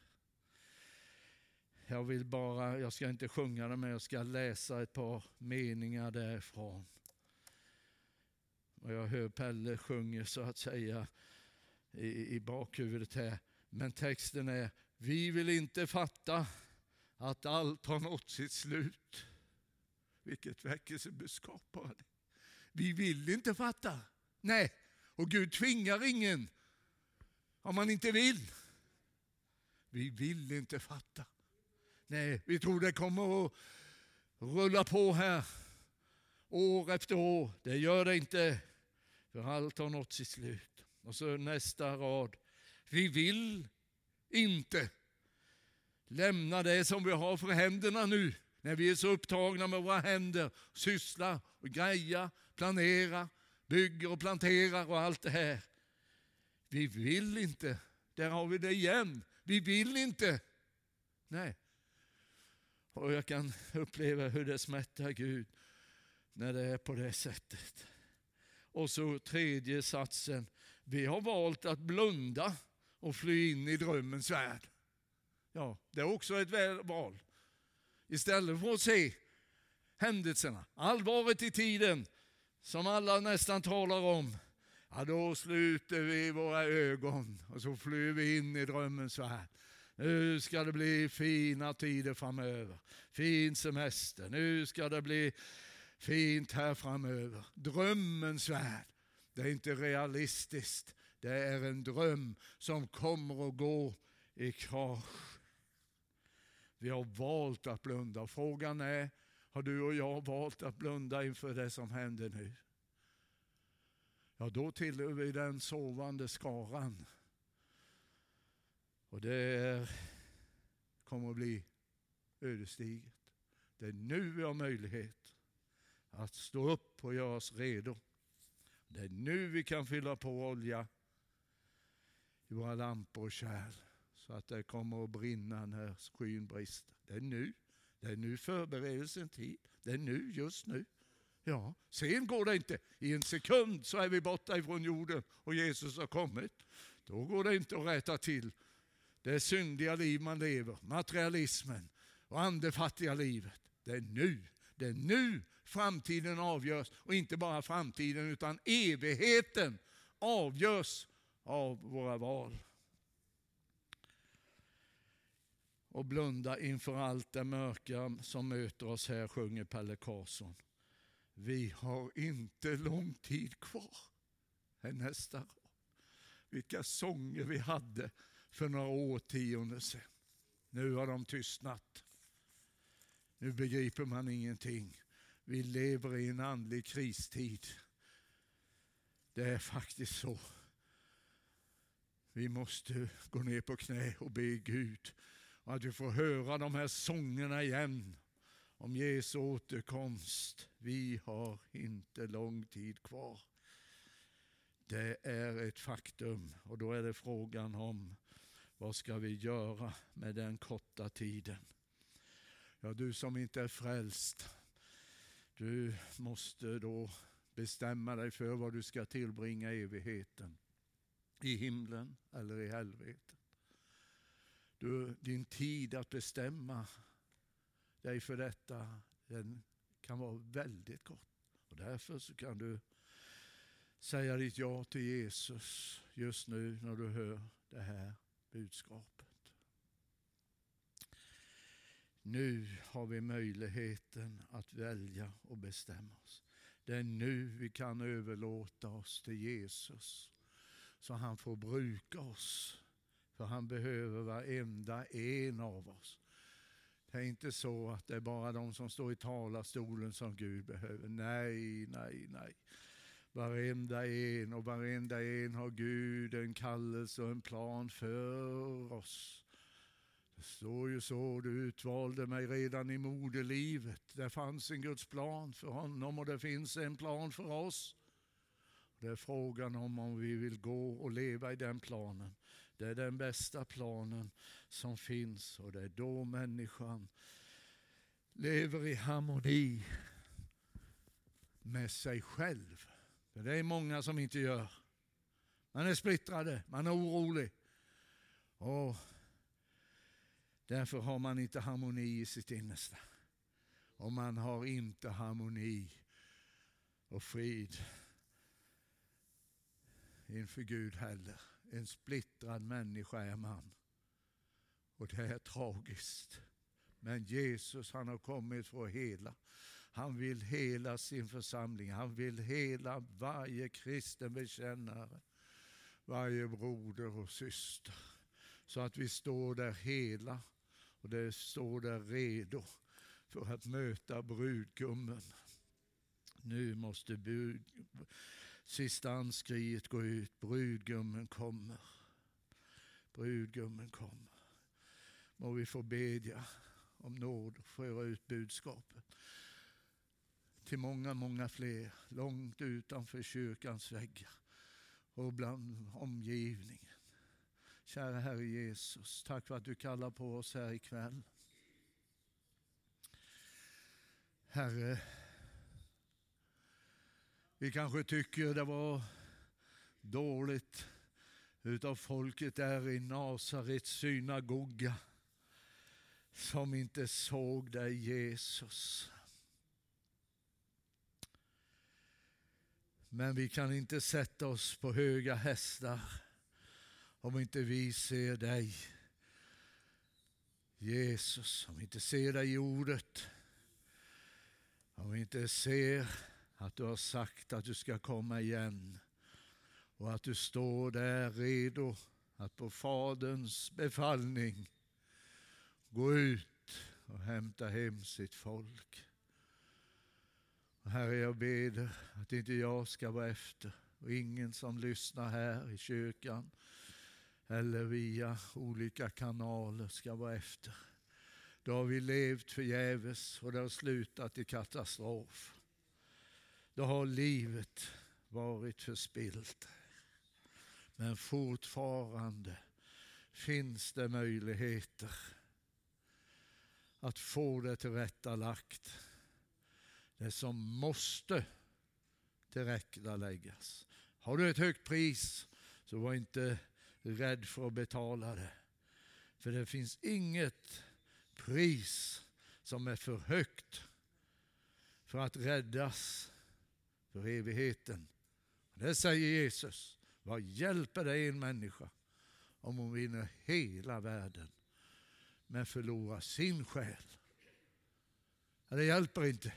Jag ska inte sjunga den, men jag ska läsa ett par meningar därifrån. Och jag hör Pelle sjunger så att säga i bakhuvudet här. Men texten är: vi vill inte fatta att allt har nått sitt slut. Vilket väckelsebudskap var det. Vi vill inte fatta. Nej, och Gud tvingar ingen om man inte vill. Vi vill inte fatta. Nej, vi tror det kommer att rulla på här år efter år. Det gör det inte, för allt har nått sitt slut. Och så nästa rad. Vi vill inte lämna det som vi har för händerna nu. När vi är så upptagna med våra händer, sysslar och greja, planera, bygger och planterar och allt det här. Vi vill inte. Där har vi det igen. Vi vill inte. Nej. Och jag kan uppleva hur det smärtar Gud när det är på det sättet. Och så tredje satsen. Vi har valt att blunda och fly in i drömmens värld. Ja, det är också ett val. Istället för att se händelserna, allvaret i tiden som alla nästan talar om. Ja, då sluter vi våra ögon och så flyr vi in i drömmens värld. Nu ska det bli fina tider framöver. Fin semester. Nu ska det bli fint här framöver. Drömmens värld. Det är inte realistiskt. Det är en dröm som kommer att gå i krasch. Vi har valt att blunda. Frågan är, har du och jag valt att blunda inför det som händer nu? Ja, då tillhör vi den sovande skaran. Och det kommer att bli ödesdigert. Det är nu vi har möjlighet att stå upp och göra oss redo. Det är nu vi kan fylla på olja i våra lampor och kärl så att det kommer att brinna när skyn brister. Det är nu. Det är nu förberedelsen tid. Det är nu, just nu. Ja, sen går det inte. I en sekund så är vi borta ifrån jorden och Jesus har kommit. Då går det inte att rätta till det syndiga liv man lever, materialismen och andefattiga livet. Det är nu framtiden avgörs, och inte bara framtiden utan evigheten avgörs av våra val. Och blunda inför allt det mörka som möter oss här, sjunger Pelle Karlsson. Vi har inte lång tid kvar. Här nästa rad. Vilka sånger vi hade för några årtionden sedan. Nu har de tystnat. Nu begriper man ingenting. Vi lever i en andlig kristid. Det är faktiskt så. Vi måste gå ner på knä och be Gud. Och att vi får höra de här sångerna igen om Jesu återkomst. Vi har inte lång tid kvar. Det är ett faktum, och då är det frågan om vad ska vi göra med den korta tiden. Ja, du som inte är frälst, du måste då bestämma dig för vad du ska tillbringa evigheten. I himlen eller i helvetet. Din tid att bestämma dig för detta, den kan vara väldigt kort. Och därför så kan du säga ditt ja till Jesus just nu när du hör det här budskapet. Nu har vi möjligheten att välja och bestämma oss. Det är nu vi kan överlåta oss till Jesus så han får bruka oss. För han behöver varenda en av oss. Det är inte så att det är bara de som står i talarstolen som Gud behöver. Nej. Varenda en har Gud en kallelse och en plan för oss. Det står ju så, du utvalde mig redan i moderlivet. Det fanns en Guds plan för honom och det finns en plan för oss. Det är frågan om vi vill gå och leva i den planen. Det är den bästa planen som finns, och det är då människan lever i harmoni med sig själv. För det är många som inte gör. Man är splittrade, man är orolig. Och därför har man inte harmoni i sitt innersta. Och man har inte harmoni och frid inför Gud heller. En splittrad människa är man. Och det är tragiskt. Men Jesus, han har kommit för att hela. Han vill hela sin församling. Han vill hela varje kristen bekännare. Varje broder och syster. Så att vi står där hela. Och det står där redo för att möta brudgummen. Nu måste sista anskriet gå ut. Brudgummen kommer. Brudgummen kommer. Må vi få bedja om nåd och föra ut budskapet till många fler, långt utanför kyrkans väggar och bland omgivningen. Kära Herre Jesus, tack för att du kallar på oss här ikväll. Herre, vi kanske tycker det var dåligt utav folket där i Nasarets synagoga som inte såg dig, Jesus. Men vi kan inte sätta oss på höga hästar om inte vi ser dig, Jesus. Om vi inte ser dig i ordet. Om vi inte ser att du har sagt att du ska komma igen. Och att du står där redo att på Faderns befallning gå ut och hämta hem sitt folk. Och Herre, jag ber att inte jag ska vara efter. Och ingen som lyssnar här i kyrkan eller via olika kanaler ska vara efter. Då har vi levt förgäves och det har slutat i katastrof. Då har livet varit förspillt. Men fortfarande finns det möjligheter att få det tillrättalagt. Det som måste tillrättaläggas. Har du ett högt pris så var inte rädd för att betala det. För det finns inget pris som är för högt för att räddas för evigheten. Det säger Jesus. Vad hjälper det en människa om hon vinner hela världen men förlorar sin själ? Det hjälper inte.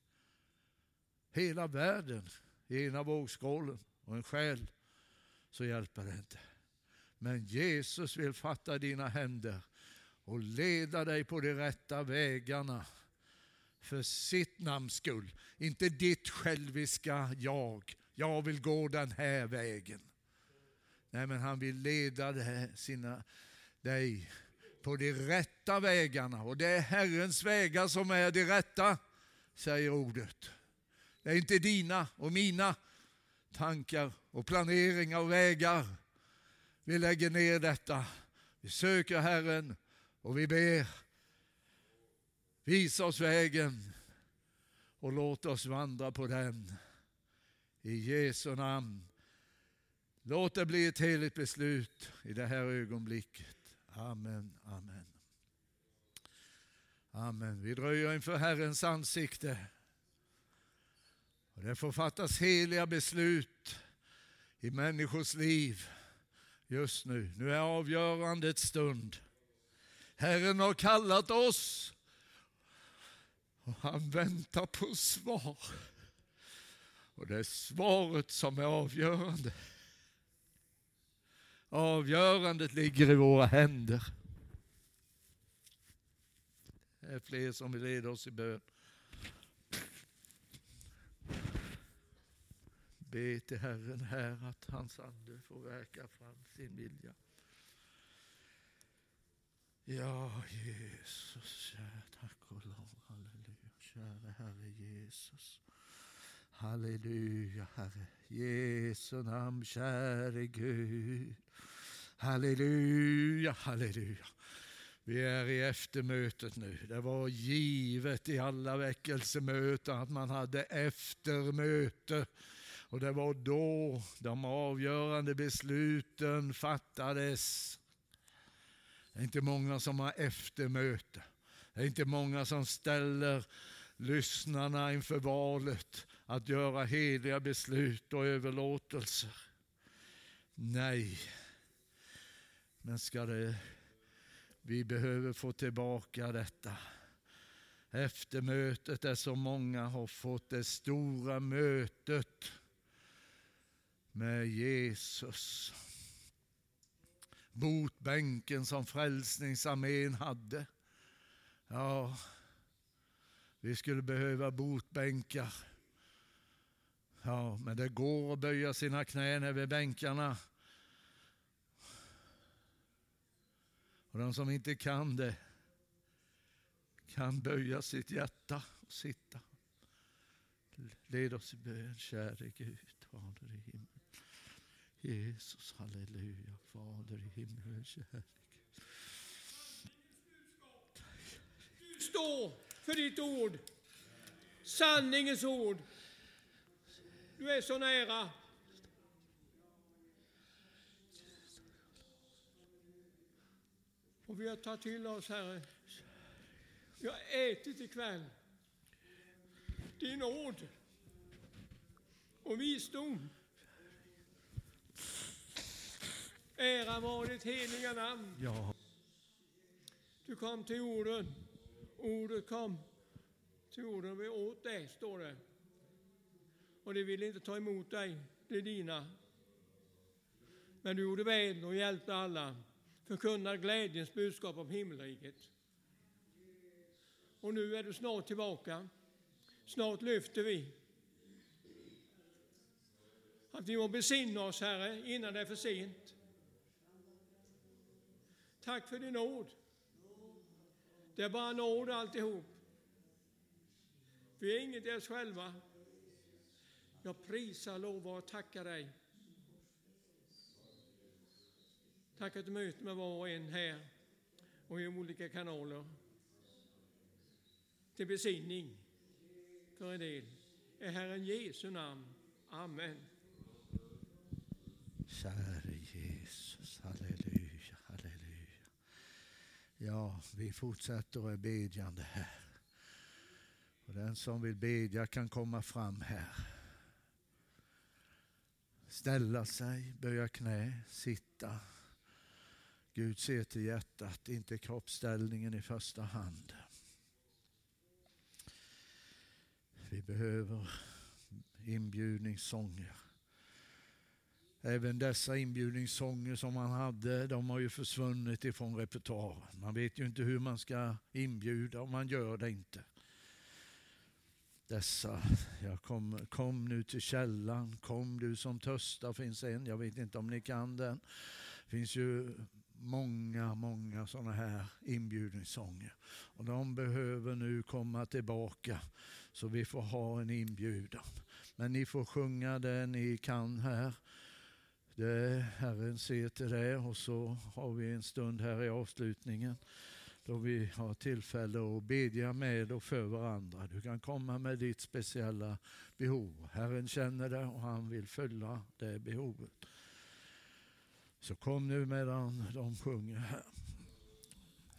Hela världen i ena vågskålen och en själ, så hjälper det inte. Men Jesus vill fatta dina händer och leda dig på de rätta vägarna för sitt namns skull. Inte ditt själviska jag vill gå den här vägen. Nej, men han vill leda dig på de rätta vägarna. Och det är Herrens vägar som är de rätta, säger ordet. Det är inte dina och mina tankar och planeringar och vägar. Vi lägger ner detta. Vi söker Herren och vi ber. Visa oss vägen och låt oss vandra på den. I Jesu namn. Låt det bli ett heligt beslut i det här ögonblicket. Amen, amen. Amen. Vi dröjer inför Herrens ansikte. Och det får fattas heliga beslut i människors liv just nu. Nu är avgörandets stund. Herren har kallat oss och han väntar på svar. Och det är svaret som är avgörande. Avgörandet ligger i våra händer. Det är fler som vill leda oss i bön. Be till Herren här att hans ande får verka fram sin vilja. Ja, Jesus, tack och lov, halleluja, kära Herre Jesus. Halleluja, Herre, Jesu namn, käre Gud. Halleluja, halleluja. Vi är i eftermötet nu. Det var givet i alla väckelsemöten att man hade eftermöte. Och det var då de avgörande besluten fattades. Det är inte många som har eftermöte. Det är inte många som ställer lyssnarna inför valet att göra heliga beslut och överlåtelser. Nej. Men vi behöver få tillbaka detta. Eftermötet är så många har fått det stora mötet med Jesus. Botbänken som Frälsningsarmén hade. Ja, vi skulle behöva botbänkar. Ja, men det går att böja sina knän över bänkarna. Och de som inte kan det kan böja sitt hjärta och sitta. Led oss i bön, käre Gud, Fader i himmelen. Jesus, halleluja, Fader i himmelen, käre Gud. Stå för ditt ord, sanningens ord. Du är så nära. Och vi har tagit till oss, Herre. Vi har ätit ikväll. Din nåd och visdom. Ära var ditt heliga namn. Ja. Du kom till jorden. Ordet kom till jorden. Vi åt det, står det. Och det ville inte ta emot dig. Det är dina. Men du gjorde väl och hjälpte alla. Förkunnar glädjens budskap om himmelriket. Och nu är du snart tillbaka. Snart lyfter vi. Att vi må besinna oss, Herre, innan det är för sent. Tack för din nåd. Det är bara nåd alltihop. Vi är inget i oss själva. Jag prisar, lovar och tackar dig. Tack att du möter med var och en här och i olika kanaler. Till besinning för en del. I Herren Jesu namn. Amen. Käre Jesus, halleluja, halleluja. Ja, vi fortsätter att bedjande här. Och den som vill bedja kan komma fram här. Ställa sig, böja knä, sitta. Gud ser till hjärtat, inte kroppsställningen i första hand. Vi behöver inbjudningssånger. Även dessa inbjudningssånger som man hade, de har ju försvunnit ifrån repertoaren. Man vet ju inte hur man ska inbjuda och man gör det inte. Dessa, kom nu till källan, kom du som törstar, finns en, jag vet inte om ni kan den. Det finns ju många sådana här inbjudningssånger. Och de behöver nu komma tillbaka så vi får ha en inbjudan. Men ni får sjunga det ni kan här. Det Herren ser till det, och så har vi en stund här i avslutningen då vi har tillfälle att bedja med och för varandra. Du kan komma med ditt speciella behov. Herren känner det och han vill fylla det behovet. Så kom nu medan de sjunger här.